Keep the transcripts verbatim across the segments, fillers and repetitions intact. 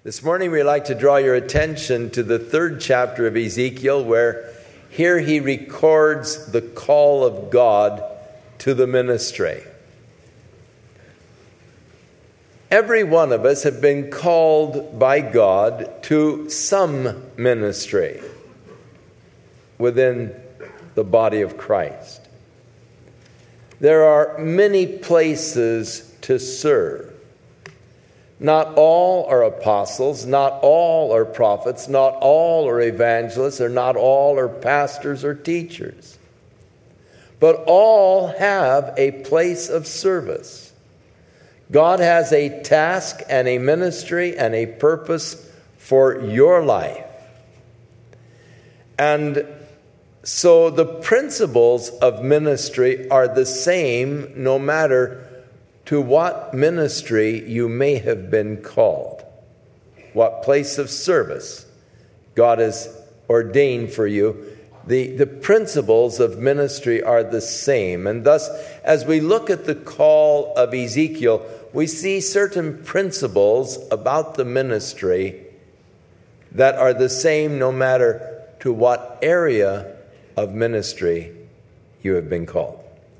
This morning we'd like to draw your attention to the third chapter of Ezekiel, where here he records the call of God to the ministry. Every one of us have been called by God to some ministry within the body of Christ. There are many places to serve. Not all are apostles, not all are prophets, not all are evangelists, or not all are pastors or teachers. But all have a place of service. God has a task and a ministry and a purpose for your life. And so the principles of ministry are the same no matter to what ministry you may have been called, what place of service God has ordained for you. The, the principles of ministry are the same. And thus, as we look at the call of Ezekiel, we see certain principles about the ministry that are the same no matter to what area of ministry you have been called.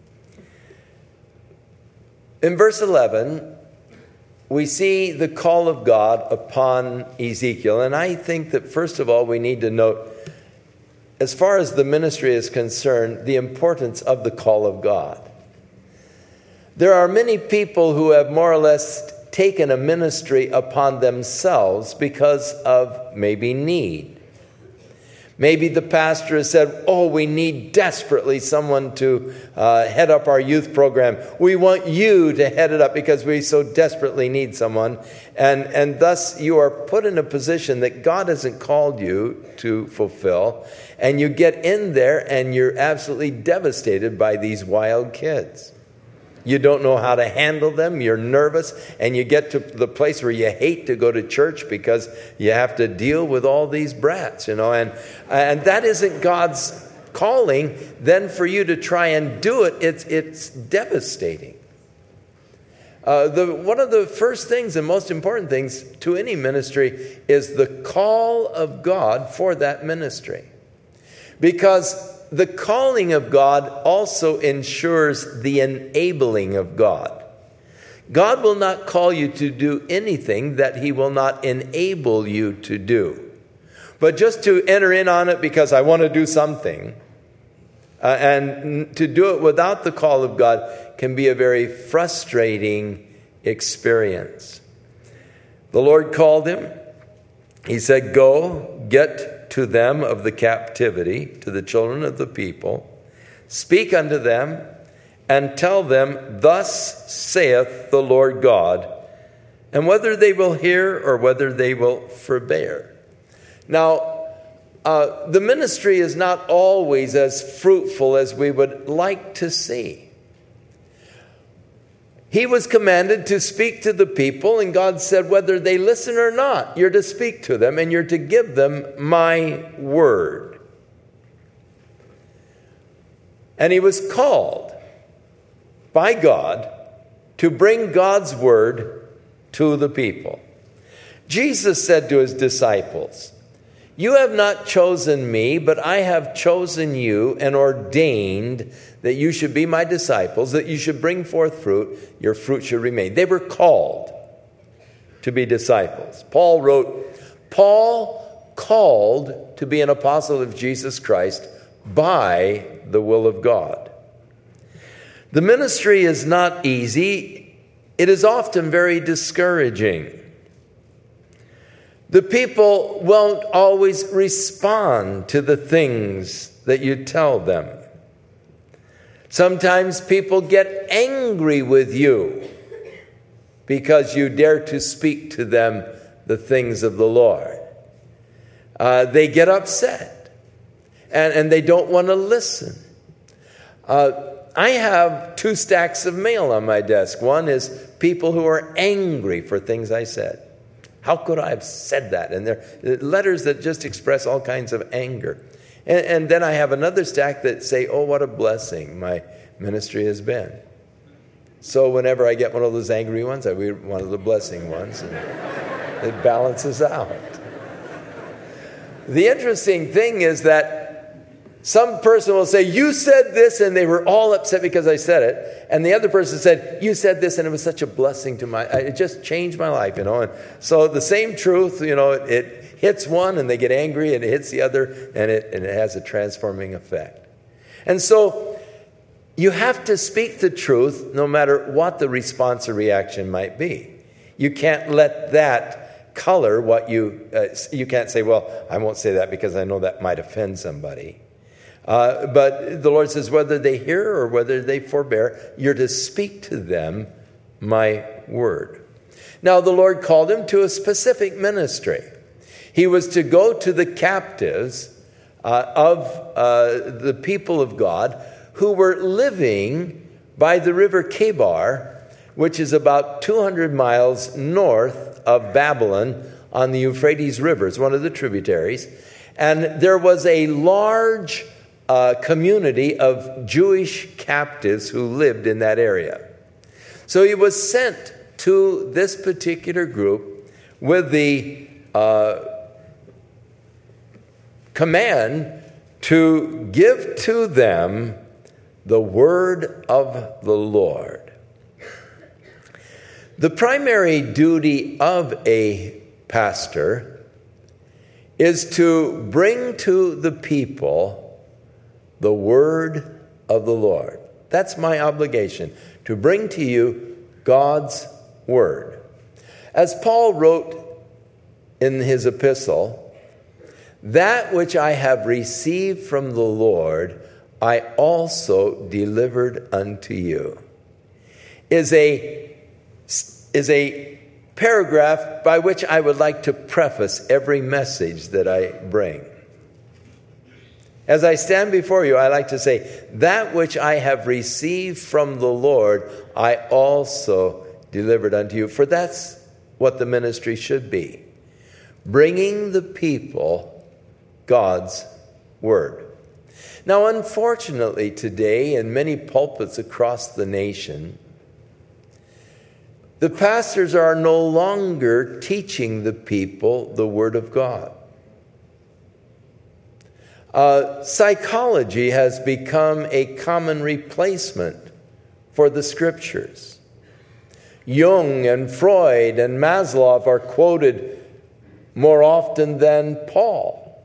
In verse eleven, we see the call of God upon Ezekiel. And I think that first of all, we need to note, as far as the ministry is concerned, the importance of the call of God. There are many people who have more or less taken a ministry upon themselves because of maybe need. Maybe the pastor has said, oh, we need desperately someone to uh, head up our youth program. We want you to head it up because we so desperately need someone. And, and thus you are put in a position that God hasn't called you to fulfill. And you get in there and you're absolutely devastated by these wild kids. You don't know how to handle them. You're nervous. And you get to the place where you hate to go to church because you have to deal with all these brats, you know. And, and that isn't God's calling. Then for you to try and do it, it's, it's devastating. Uh, the, one of the first things and most important things to any ministry is the call of God for that ministry. Because the calling of God also ensures the enabling of God. God will not call you to do anything that he will not enable you to do. But just to enter in on it because I want to do something, uh, and to do it without the call of God can be a very frustrating experience. The Lord called him. He said, go, get to them of the captivity, to the children of the people, speak unto them, and tell them, thus saith the Lord God, and whether they will hear or whether they will forbear. Now, uh, the ministry is not always as fruitful as we would like to see. He was commanded to speak to the people, and God said, whether they listen or not, you're to speak to them, and you're to give them my word. And he was called by God to bring God's word to the people. Jesus said to his disciples, you have not chosen me, but I have chosen you and ordained that you should be my disciples, that you should bring forth fruit, your fruit should remain. They were called to be disciples. Paul wrote, Paul called to be an apostle of Jesus Christ by the will of God. The ministry is not easy. It is often very discouraging. The people won't always respond to the things that you tell them. Sometimes people get angry with you because you dare to speak to them the things of the Lord. Uh, they get upset and, and they don't want to listen. Uh, I have two stacks of mail on my desk. One is people who are angry for things I said. How could I have said that? And they're letters that just express all kinds of anger. And, and then I have another stack that say, oh, what a blessing my ministry has been. So whenever I get one of those angry ones, I read one of the blessing ones. And It balances out. The interesting thing is that some person will say, you said this, and they were all upset because I said it. And the other person said, you said this, and it was such a blessing to my, it just changed my life, you know. And so the same truth, you know, it, it hits one and they get angry, and it hits the other, and it, and it has a transforming effect. And so you have to speak the truth no matter what the response or reaction might be. You can't let that color what you, uh, you can't say, well, I won't say that because I know that might offend somebody. Uh, but the Lord says, whether they hear or whether they forbear, you're to speak to them my word. Now, the Lord called him to a specific ministry. He was to go to the captives uh, of uh, the people of God who were living by the river Kebar, which is about two hundred miles north of Babylon on the Euphrates River. It's one of the tributaries. And there was a large uh, community of Jewish captives who lived in that area. So he was sent to this particular group with the uh, command to give to them the word of the Lord. The primary duty of a pastor is to bring to the people the word of the Lord. That's my obligation, to bring to you God's word. As Paul wrote in his epistle, that which I have received from the Lord, I also delivered unto you, is a, is a paragraph by which I would like to preface every message that I bring. As I stand before you, I like to say, that which I have received from the Lord, I also delivered unto you. For that's what the ministry should be. Bringing the people God's word. Now, unfortunately, today, in many pulpits across the nation, the pastors are no longer teaching the people the word of God. Uh, psychology has become a common replacement for the scriptures. Jung and Freud and Maslow are quoted more often than Paul.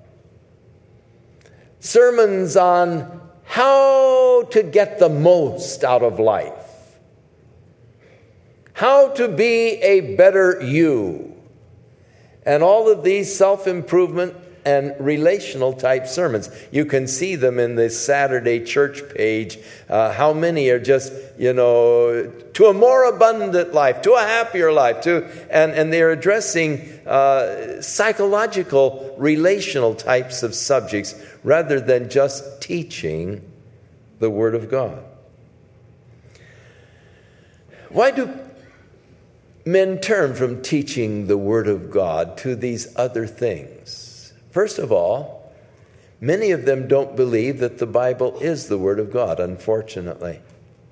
Sermons on how to get the most out of life, how to be a better you, and all of these self-improvement and relational type sermons. You can see them in the Saturday church page. Uh, how many are just, you know, to a more abundant life, to a happier life, to and, and they're addressing uh, psychological, relational types of subjects rather than just teaching the Word of God. Why do men turn from teaching the Word of God to these other things? First of all, many of them don't believe that the Bible is the Word of God, unfortunately.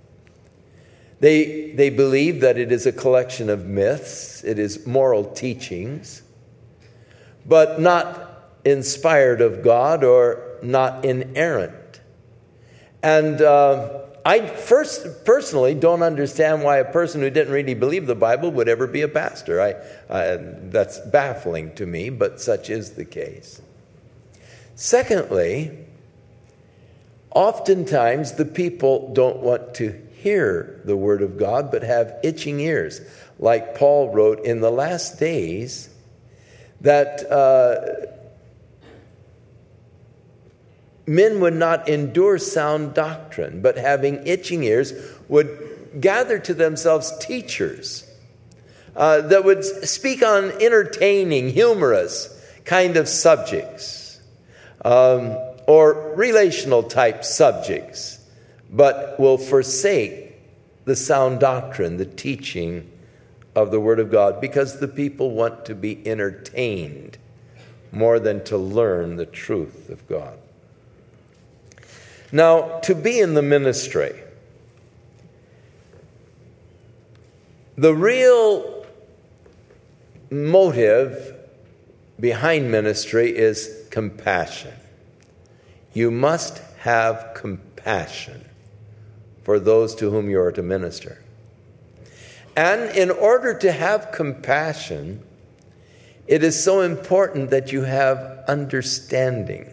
They, they believe that it is a collection of myths, it is moral teachings, but not inspired of God or not inerrant. And uh, I first personally don't understand why a person who didn't really believe the Bible would ever be a pastor. I, I, that's baffling to me, but such is the case. Secondly, oftentimes the people don't want to hear the word of God, but have itching ears. Like Paul wrote, in the last days, that uh, men would not endure sound doctrine, but having itching ears would gather to themselves teachers uh, that would speak on entertaining, humorous kind of subjects um, or relational type subjects, but will forsake the sound doctrine, the teaching of the Word of God, because the people want to be entertained more than to learn the truth of God. Now, to be in the ministry, the real motive behind ministry is compassion. You must have compassion for those to whom you are to minister. And in order to have compassion, it is so important that you have understanding.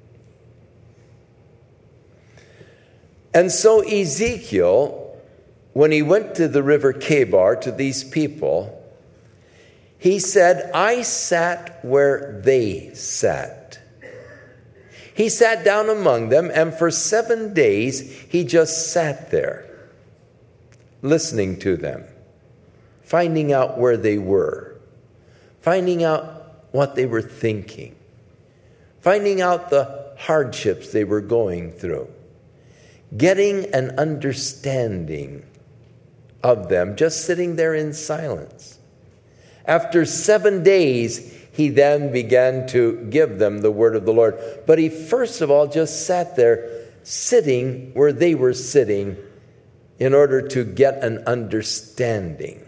And so Ezekiel, when he went to the river Chebar to these people, he said, I sat where they sat. He sat down among them, and for seven days he just sat there, listening to them, finding out where they were, finding out what they were thinking, finding out the hardships they were going through, getting an understanding of them, just sitting there in silence. After seven days, he then began to give them the word of the Lord. But he first of all just sat there, sitting where they were sitting, in order to get an understanding.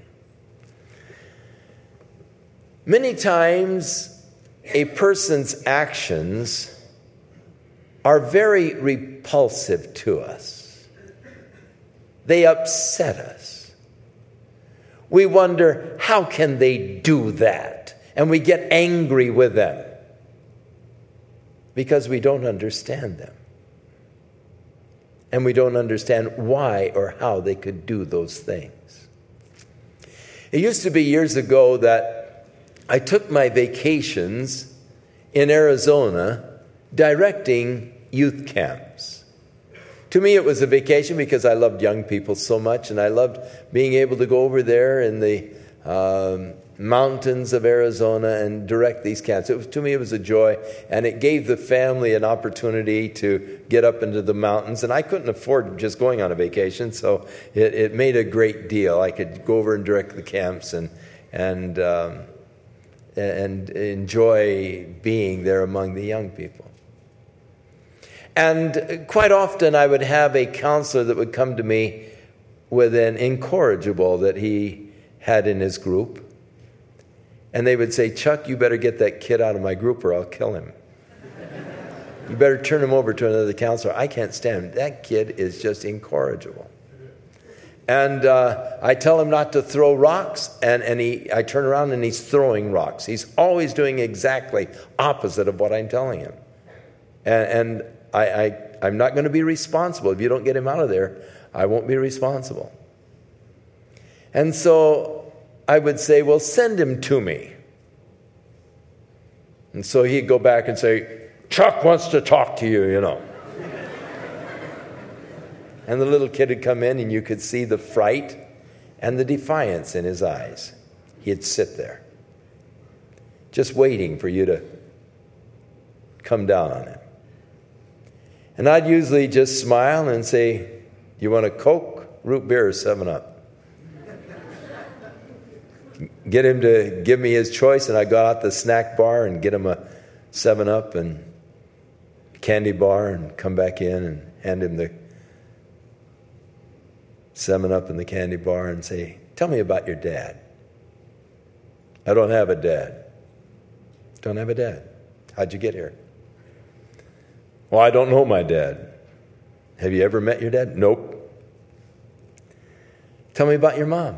Many times, a person's actions are very repulsive to us. They upset us. We wonder, how can they do that? And we get angry with them because we don't understand them. And we don't understand why or how they could do those things. It used to be years ago that I took my vacations in Arizona directing youth camps. To me, it was a vacation because I loved young people so much, and I loved being able to go over there in the um, mountains of Arizona and direct these camps. It was, to me, it was a joy, and it gave the family an opportunity to get up into the mountains, and I couldn't afford just going on a vacation, so it, it made a great deal. I could go over and direct the camps and and um, and enjoy being there among the young people. And quite often I would have a counselor that would come to me with an incorrigible that he had in his group. And they would say, Chuck, you better get that kid out of my group or I'll kill him. You better turn him over to another counselor. I can't stand him. That kid is just incorrigible. And uh, I tell him not to throw rocks, and, and he, I turn around and he's throwing rocks. He's always doing exactly opposite of what I'm telling him. And, and I, I, I'm not going to be responsible. If you don't get him out of there, I won't be responsible. And so I would say, well, send him to me. And so he'd go back and say, Chuck wants to talk to you, you know. And the little kid would come in, and you could see the fright and the defiance in his eyes. He'd sit there, just waiting for you to come down on him. And I'd usually just smile and say, you want a Coke, root beer, or seven up? Get him to give me his choice, and I'd go out to the snack bar and get him a seven up and candy bar and come back in and hand him the seven up and the candy bar and say, tell me about your dad. I don't have a dad. Don't have a dad. How'd you get here? Well, I don't know my dad. Have you ever met your dad? Nope. Tell me about your mom.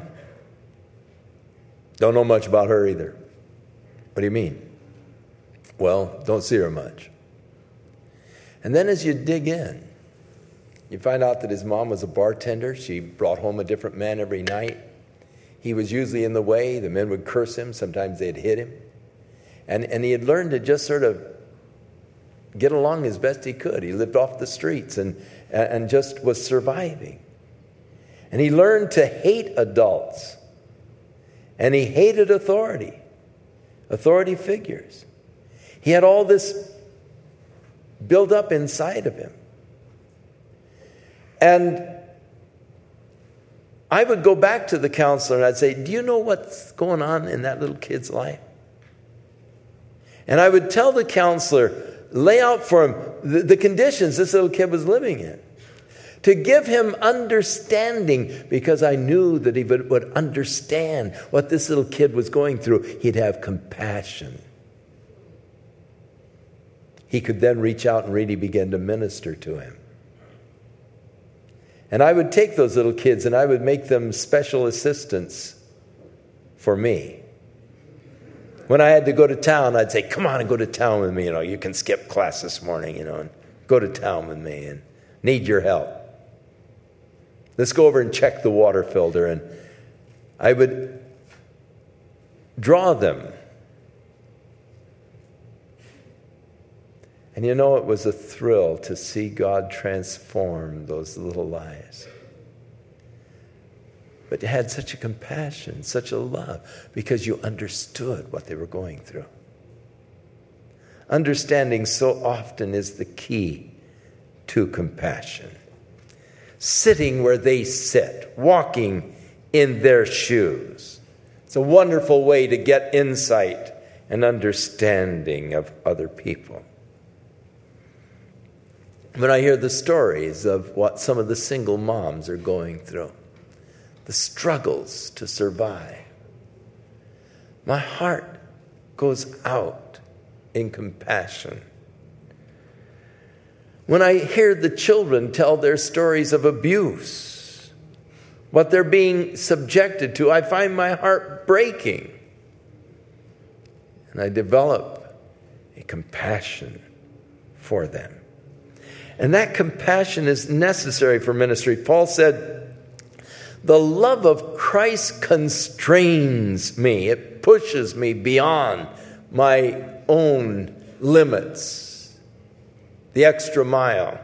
Don't know much about her either. What do you mean? Well, don't see her much. And then as you dig in, you find out that his mom was a bartender. She brought home a different man every night. He was usually in the way. The men would curse him. Sometimes they'd hit him. And, and he had learned to just sort of get along as best he could. He lived off the streets and, and just was surviving. And he learned to hate adults. And he hated authority, authority figures. He had all this built up inside of him. And I would go back to the counselor and I'd say, do you know what's going on in that little kid's life? And I would tell the counselor, lay out for him the, the conditions this little kid was living in. to give him understanding, because I knew that he would, would understand what this little kid was going through. He'd have compassion. He could then reach out and really begin to minister to him. And I would take those little kids and I would make them special assistants for me. When I had to go to town, I'd say, come on and go to town with me. You know, you can skip class this morning, you know, and go to town with me and need your help. Let's go over and check the water filter. And I would draw them. And you know, it was a thrill to see God transform those little lives. But you had such a compassion, such a love, because you understood what they were going through. Understanding so often is the key to compassion. Sitting where they sit, walking in their shoes. It's a wonderful way to get insight and understanding of other people. When I hear the stories of what some of the single moms are going through, the struggles to survive, my heart goes out in compassion. When I hear the children tell their stories of abuse, what they're being subjected to, I find my heart breaking. And I develop a compassion for them. And that compassion is necessary for ministry. Paul said, the love of Christ constrains me. It pushes me beyond my own limits. The extra mile.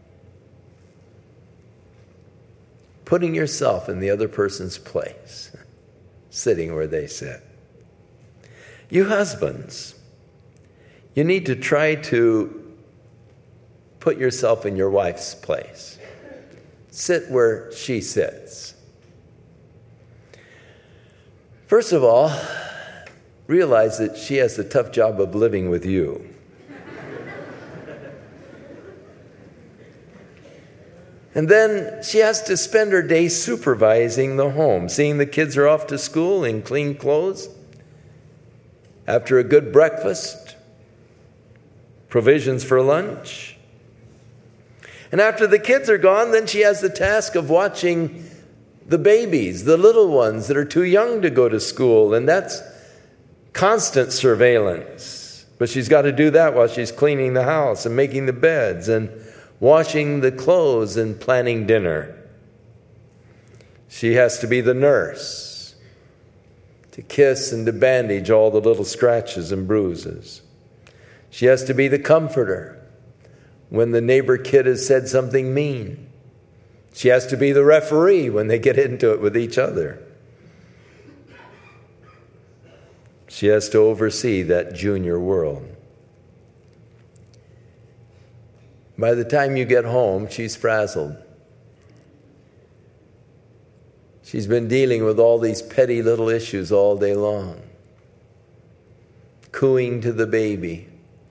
Putting yourself in the other person's place. Sitting where they sit. You husbands, you need to try to put yourself in your wife's place. Sit where she sits. First of all, realize that she has the tough job of living with you. And then she has to spend her day supervising the home, seeing the kids are off to school in clean clothes, after a good breakfast, provisions for lunch. And after the kids are gone, then she has the task of watching the babies, the little ones that are too young to go to school. And that's constant surveillance. But she's got to do that while she's cleaning the house and making the beds and washing the clothes and planning dinner. She has to be the nurse to kiss and to bandage all the little scratches and bruises. She has to be the comforter when the neighbor kid has said something mean. She has to be the referee when they get into it with each other. She has to oversee that junior world. By the time you get home, she's frazzled. She's been dealing with all these petty little issues all day long. Cooing to the baby.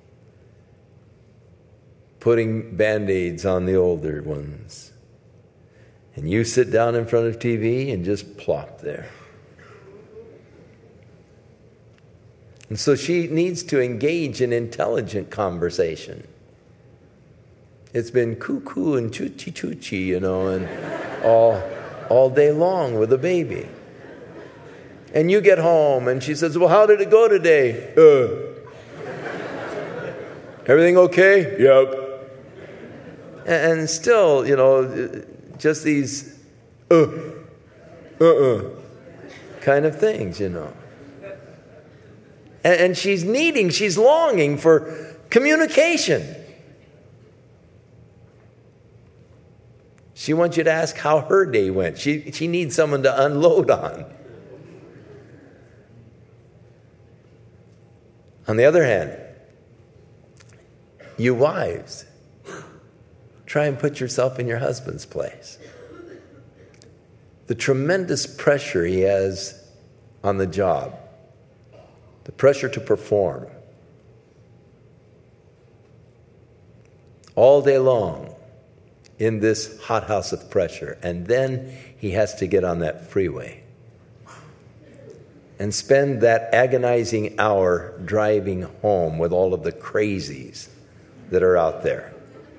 Putting Band-Aids on the older ones. And you sit down in front of T V and just plop there. And so she needs to engage in intelligent conversation. It's been cuckoo and choochie choochie, you know, and all, all day long with the baby. And you get home and she says, well, how did it go today? Uh. Everything okay? Yep. And still, you know, just these uh, uh-uh kind of things, you know. And, and she's needing, she's longing for communication. She wants you to ask how her day went. She, she needs someone to unload on. On the other hand, you wives, try and put yourself in your husband's place. The tremendous pressure he has on the job, the pressure to perform, all day long, in this hothouse of pressure. And then he has to get on that freeway and spend that agonizing hour driving home with all of the crazies that are out there.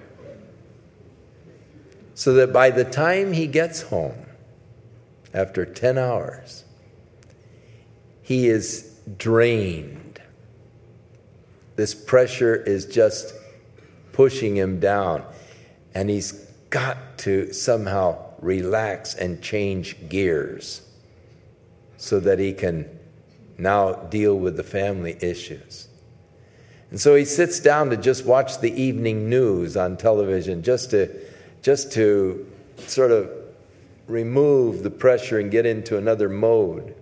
So that by the time he gets home, after ten hours, he is drained. This pressure is just pushing him down, and he's got to somehow relax and change gears so that he can now deal with the family issues. And so he sits down to just watch the evening news on television, just to just to sort of remove the pressure and get into another mode.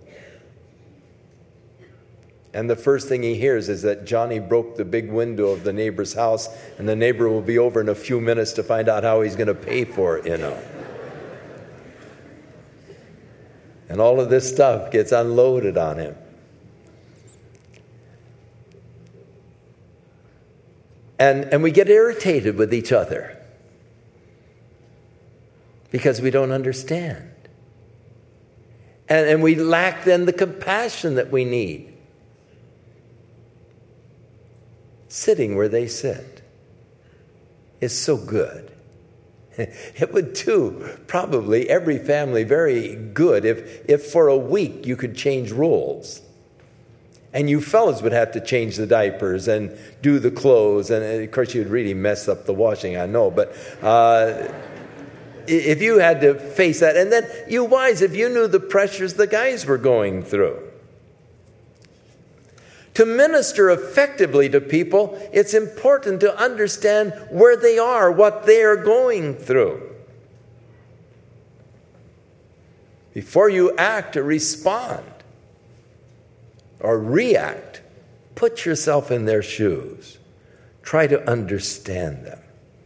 And the first thing he hears is that Johnny broke the big window of the neighbor's house, and the neighbor will be over in a few minutes to find out how he's going to pay for it, you know. And all of this stuff gets unloaded on him. And, and we get irritated with each other because we don't understand. And, and we lack then the compassion that we need. Sitting where they sit is so good. It would do probably every family very good if, if for a week you could change rules. And you fellas would have to change the diapers and do the clothes. And of course, you'd really mess up the washing, I know. But uh, if you had to face that, and then you wives, if you knew the pressures the guys were going through. To minister effectively to people, it's important to understand where they are, what they are going through. Before you act or respond or react, put yourself in their shoes. Try to understand them.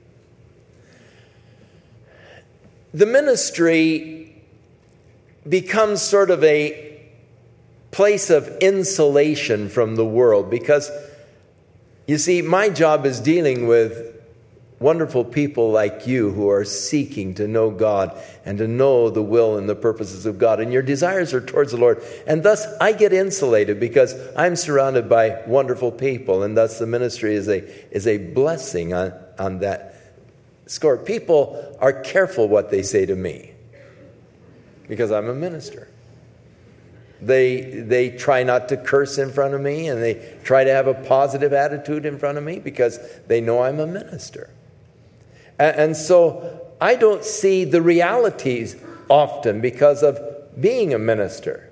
The ministry becomes sort of a place of insulation from the world because, you see, my job is dealing with wonderful people like you who are seeking to know God and to know the will and the purposes of God. And your desires are towards the Lord. And thus I get insulated because I'm surrounded by wonderful people. And thus the ministry is a, is a blessing on, on that score. People are careful what they say to me because I'm a minister. They they try not to curse in front of me, and they try to have a positive attitude in front of me because they know I'm a minister. And, and so I don't see the realities often because of being a minister.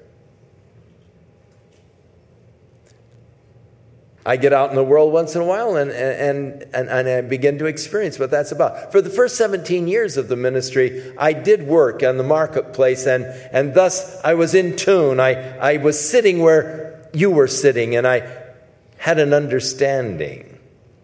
I get out in the world once in a while and, and, and, and I begin to experience what that's about. For the first seventeen years of the ministry, I did work on the marketplace, and, and thus I was in tune. I, I was sitting where you were sitting, and I had an understanding.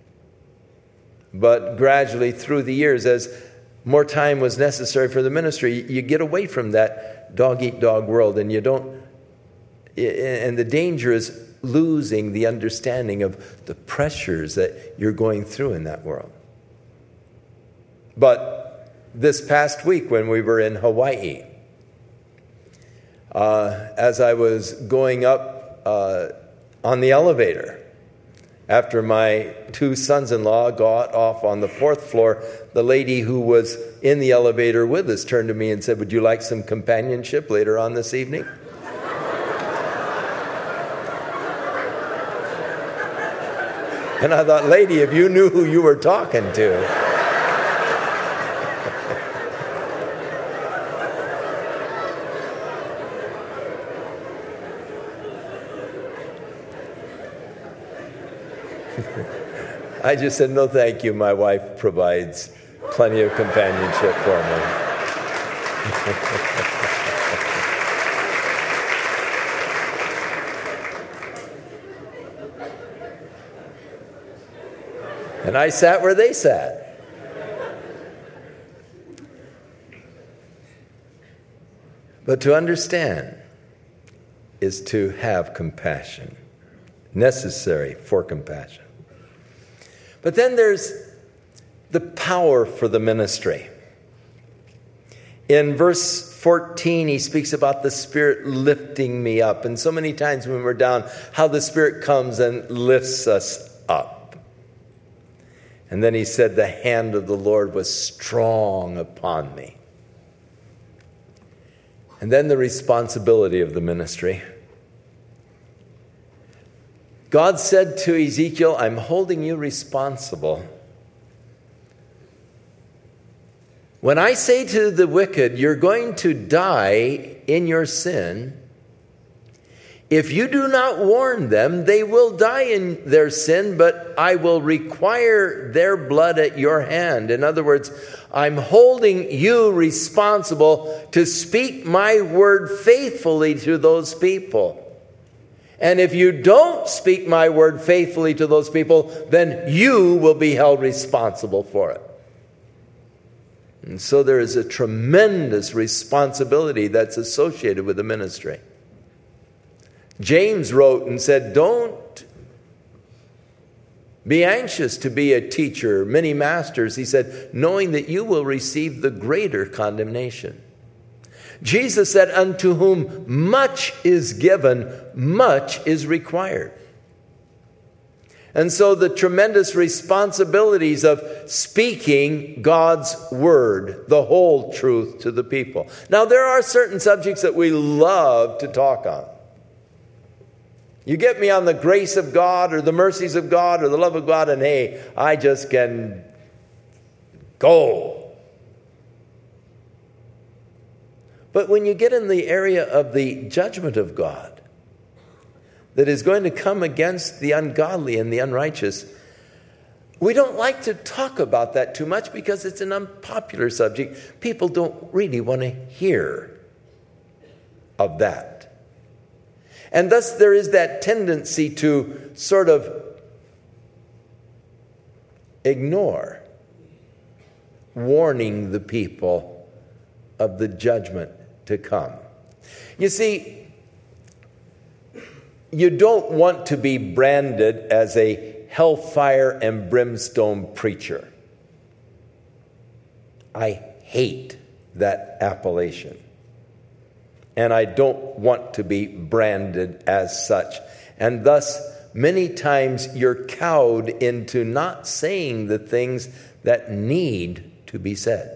But gradually through the years, as more time was necessary for the ministry, you get away from that dog-eat-dog world, and you don't, and the danger is losing the understanding of the pressures that you're going through in that world. But this past week when we were in Hawaii, uh, as I was going up uh, on the elevator, after my two sons-in-law got off on the fourth floor, the lady who was in the elevator with us turned to me and said, "Would you like some companionship later on this evening?" And I thought, lady, if you knew who you were talking to. I just said, no, thank you. My wife provides plenty of companionship for me. And I sat where they sat. But to understand is to have compassion, necessary for compassion. But then there's the power for the ministry. In verse fourteen, he speaks about the Spirit lifting me up. And so many times when we're down, how the Spirit comes and lifts us up. And then he said, the hand of the Lord was strong upon me. And then the responsibility of the ministry. God said to Ezekiel, I'm holding you responsible. When I say to the wicked, you're going to die in your sin, if you do not warn them, they will die in their sin, but I will require their blood at your hand. In other words, I'm holding you responsible to speak my word faithfully to those people. And if you don't speak my word faithfully to those people, then you will be held responsible for it. And so there is a tremendous responsibility that's associated with the ministry. James wrote and said, don't be anxious to be a teacher, many masters, he said, knowing that you will receive the greater condemnation. Jesus said, unto whom much is given, much is required. And so the tremendous responsibilities of speaking God's word, the whole truth to the people. Now, there are certain subjects that we love to talk on. You get me on the grace of God or the mercies of God or the love of God, and hey, I just can go. But when you get in the area of the judgment of God, that is going to come against the ungodly and the unrighteous, we don't like to talk about that too much because it's an unpopular subject. People don't really want to hear of that. And thus there is that tendency to sort of ignore warning the people of the judgment to come. You see, you don't want to be branded as a hellfire and brimstone preacher. I hate that appellation. And I don't want to be branded as such. And thus, many times you're cowed into not saying the things that need to be said.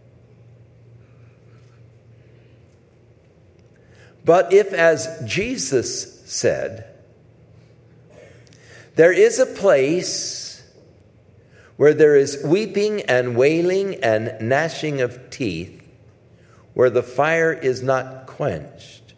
But if, as Jesus said, there is a place where there is weeping and wailing and gnashing of teeth, where the fire is not quenched,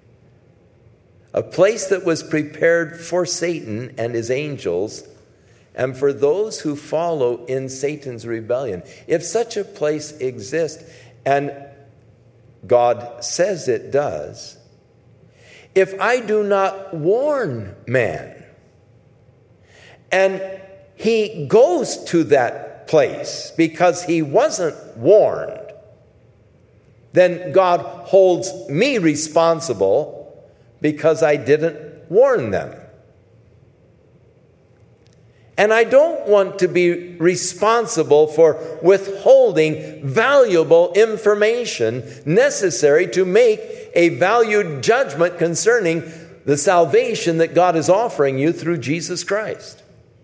a place that was prepared for Satan and his angels and for those who follow in Satan's rebellion. If such a place exists, and God says it does, if I do not warn man, and he goes to that place because he wasn't warned, then God holds me responsible because I didn't warn them. And I don't want to be responsible for withholding valuable information necessary to make a valued judgment concerning the salvation that God is offering you through Jesus Christ.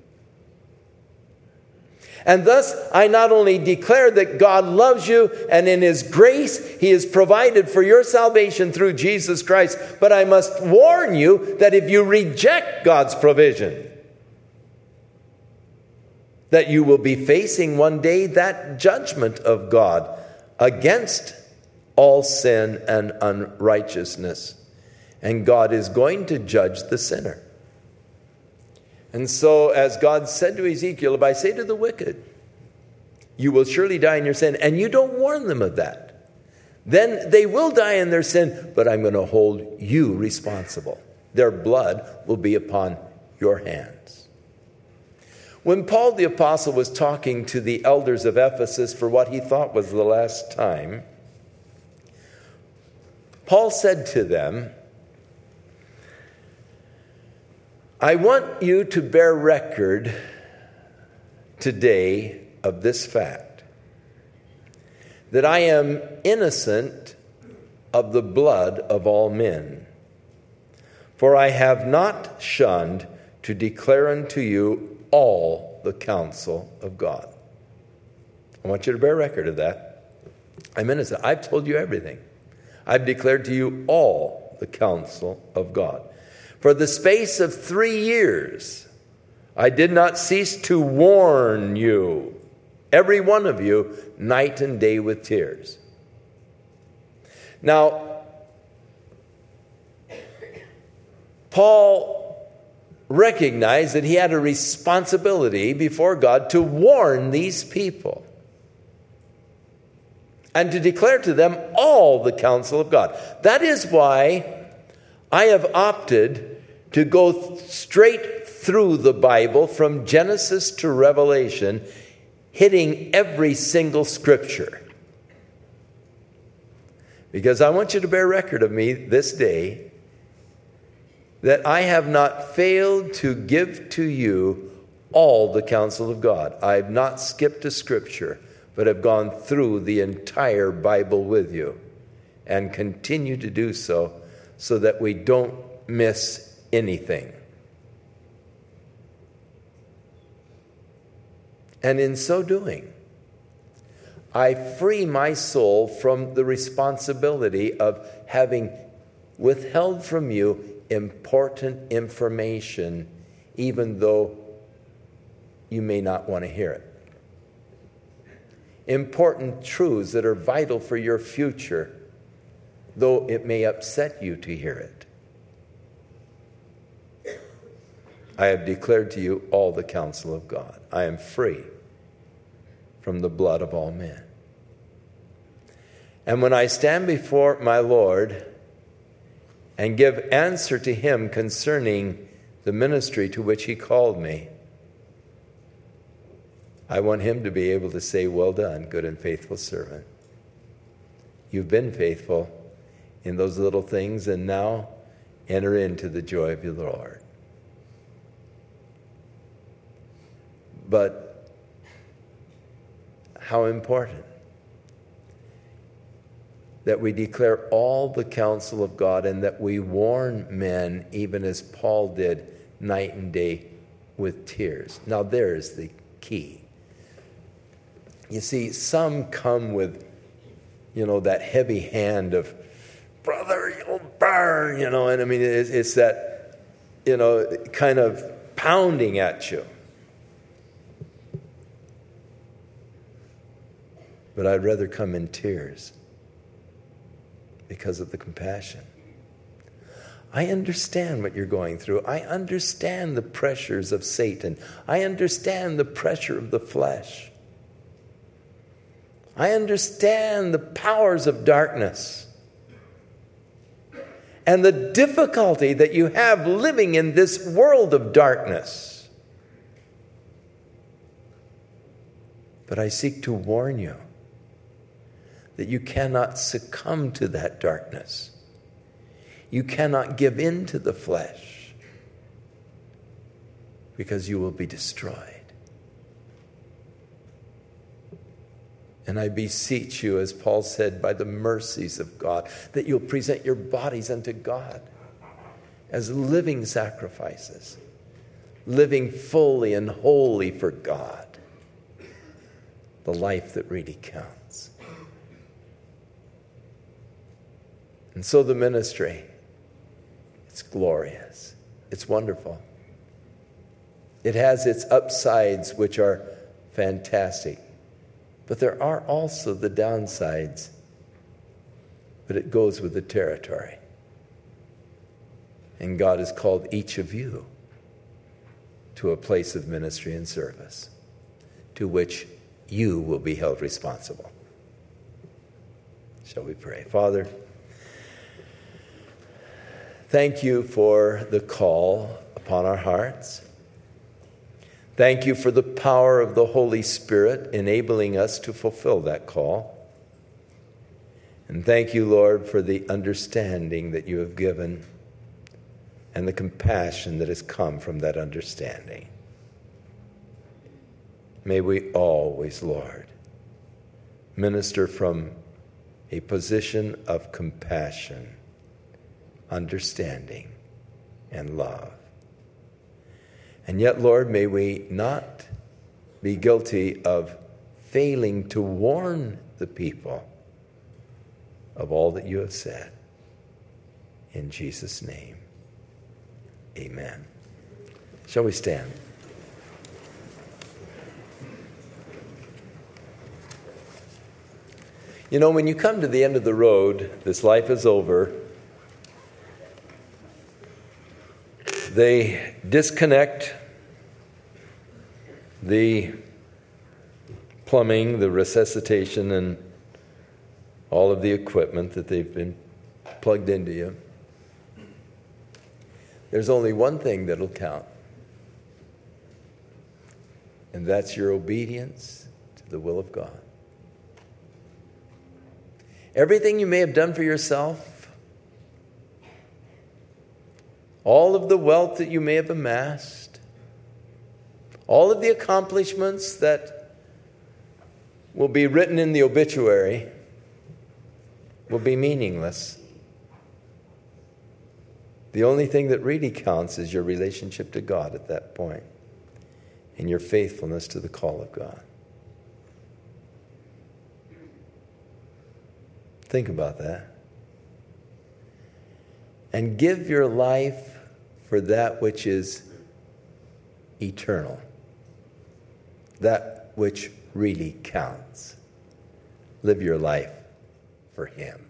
And thus, I not only declare that God loves you, and in His grace, He has provided for your salvation through Jesus Christ, but I must warn you that if you reject God's provision, that you will be facing one day that judgment of God against all sin and unrighteousness. And God is going to judge the sinner. And so, as God said to Ezekiel, if I say to the wicked, you will surely die in your sin, and you don't warn them of that, then they will die in their sin, but I'm going to hold you responsible. Their blood will be upon your hands. When Paul the Apostle was talking to the elders of Ephesus for what he thought was the last time, Paul said to them, I want you to bear record today of this fact, that I am innocent of the blood of all men. For I have not shunned to declare unto you all the counsel of God. I want you to bear record of that. I'm innocent. I've told you everything. I've declared to you all the counsel of God. For the space of three years, I did not cease to warn you, every one of you, night and day with tears. Now, Paul recognized that he had a responsibility before God to warn these people and to declare to them all the counsel of God. That is why I have opted to go straight through the Bible from Genesis to Revelation, hitting every single scripture. Because I want you to bear record of me this day that I have not failed to give to you all the counsel of God. I have not skipped a scripture, but have gone through the entire Bible with you and continue to do so, so that we don't miss anything. And in so doing, I free my soul from the responsibility of having withheld from you important information, even though you may not want to hear it. Important truths that are vital for your future, though it may upset you to hear it. I have declared to you all the counsel of God. I am free from the blood of all men. And when I stand before my Lord and give answer to him concerning the ministry to which he called me, I want him to be able to say, well done, good and faithful servant. You've been faithful in those little things, and now enter into the joy of your Lord. But how important that we declare all the counsel of God, and that we warn men, even as Paul did, night and day with tears. Now there's the key. You see, some come with, you know, that heavy hand of, brother, you'll burn, you know, and I mean, it's, it's that, you know, kind of pounding at you. But I'd rather come in tears because of the compassion. I understand what you're going through. I understand the pressures of Satan. I understand the pressure of the flesh. I understand the powers of darkness and the difficulty that you have living in this world of darkness. But I seek to warn you that you cannot succumb to that darkness. You cannot give in to the flesh, because you will be destroyed. And I beseech you, as Paul said, by the mercies of God, that you'll present your bodies unto God as living sacrifices, living fully and wholly for God, the life that really counts. And so the ministry, it's glorious. It's wonderful. It has its upsides, which are fantastic. But there are also the downsides. But it goes with the territory. And God has called each of you to a place of ministry and service, to which you will be held responsible. Shall we pray? Father, thank you for the call upon our hearts. Thank you for the power of the Holy Spirit enabling us to fulfill that call. And thank you, Lord, for the understanding that you have given and the compassion that has come from that understanding. May we always, Lord, minister from a position of compassion, understanding, and love. And yet, Lord, may we not be guilty of failing to warn the people of all that you have said. In Jesus' name, amen. Shall we stand? You know, when you come to the end of the road, this life is over, they disconnect the plumbing, the resuscitation, and all of the equipment that they've been plugged into you. There's only one thing that'll count, and that's your obedience to the will of God. Everything you may have done for yourself, all of the wealth that you may have amassed, all of the accomplishments that will be written in the obituary will be meaningless. The only thing that really counts is your relationship to God at that point and your faithfulness to the call of God. Think about that. And give your life for that which is eternal, that which really counts. Live your life for Him.